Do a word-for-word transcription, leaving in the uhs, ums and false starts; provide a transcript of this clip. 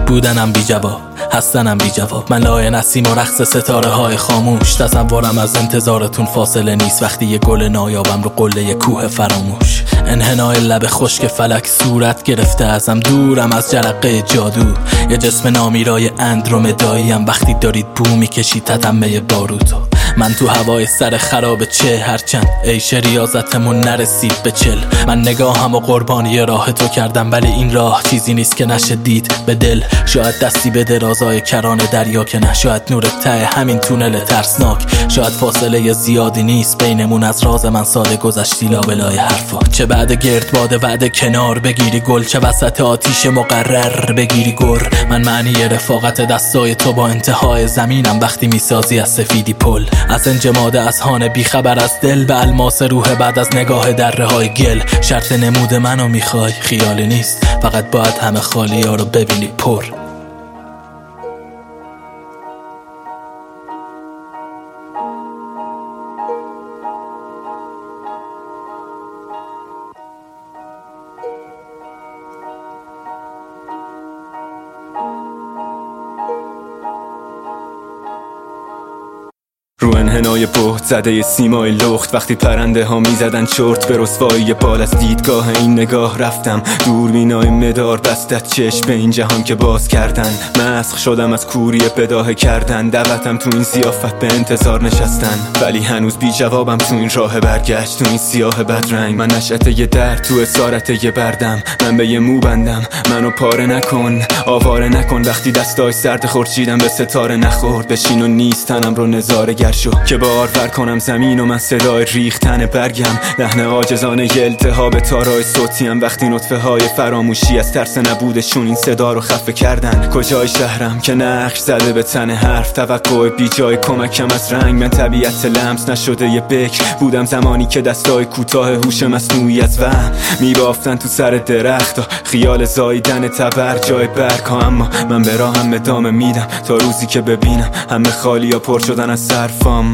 بودنم بی جواب، هستنم بی جواب. من لای نسیم و رقص ستاره های خاموش. تصورم از انتظارتون فاصله نیست وقتی یه گل نایابم رو قله یه کوه فراموش. انحنای لب خشک فلک صورت گرفته ازم، دورم از جرقه جادو. یه جسم نامیرای اندرومداییم وقتی دارید بو میکشید تتمه باروتو. من تو هوای سر خراب چه هرچند عیش ریاضتمون نرسید به چل. من نگاهم و قربانی راه تو کردم، ولی این راه چیزی نیست که نشه دید به دل. شاید دستی به درازای کران دریا که نه، شاید نور ته همین تونل ترسناک. شاید فاصله زیادی نیست بینمون، از راز من ساده گذشتی لابلای حرفا. چه بعد گردباد وعده کنار بگیری گل، چه وسط آتیش مقرر بگیری گر. من معنی رفاقت دستای تو با انتهای زمینم وقتی میسازی از سفیدی پل. از انجماد اذهان بیخبر از دل به الماس روح بعد از نگاه دره های گل. شرط نمود منو میخوای، خیالی نیست، فقط باید همه خالی ها رو ببینی پر. رو انحنای بهت زده سیمای لخت وقتی پرنده ها می زدن چرت به رسوایی بال. از دیدگاه این نگاه رفتم دوربینای مدار بستت چشم به این جهان که باز کردن. مسخ شدم از کوری بداهه کردن، دعوتم تو این ضیافت به انتظار نشستن، ولی هنوز بی جوابم تو این راه برگشت. تو این سیاه بدرنگ من نشأت یه درد، تو اسارت یه بردم. من به یه مو بندم، منو پاره نکن، آواره نکن. وقتی دستای سرد خورشیدم به ستاره نخورد، بشین و نیستنم رو نظاره گر شو که بارور کنم زمین و من صدای ریختن برگم. لحن عاجزانه ی التهاب تارای صوتیم وقتی نطفه های فراموشی از ترس نبودشون این صدا رو خفه کردن. کجای شهرم که نقش زده به تن حرف، توقع بی جای کمکم از رنگ. من طبیعت لمس نشده یه بکر بودم زمانی که دستای کوتاه هوش مصنوعی از وهم میبافتن تو سر درخت. خیال زاییدن تبر جای برگ ها، اما من به راهم ادامه میدم تا روزی که ببینم همه خالی ها پر شدن از صرفام.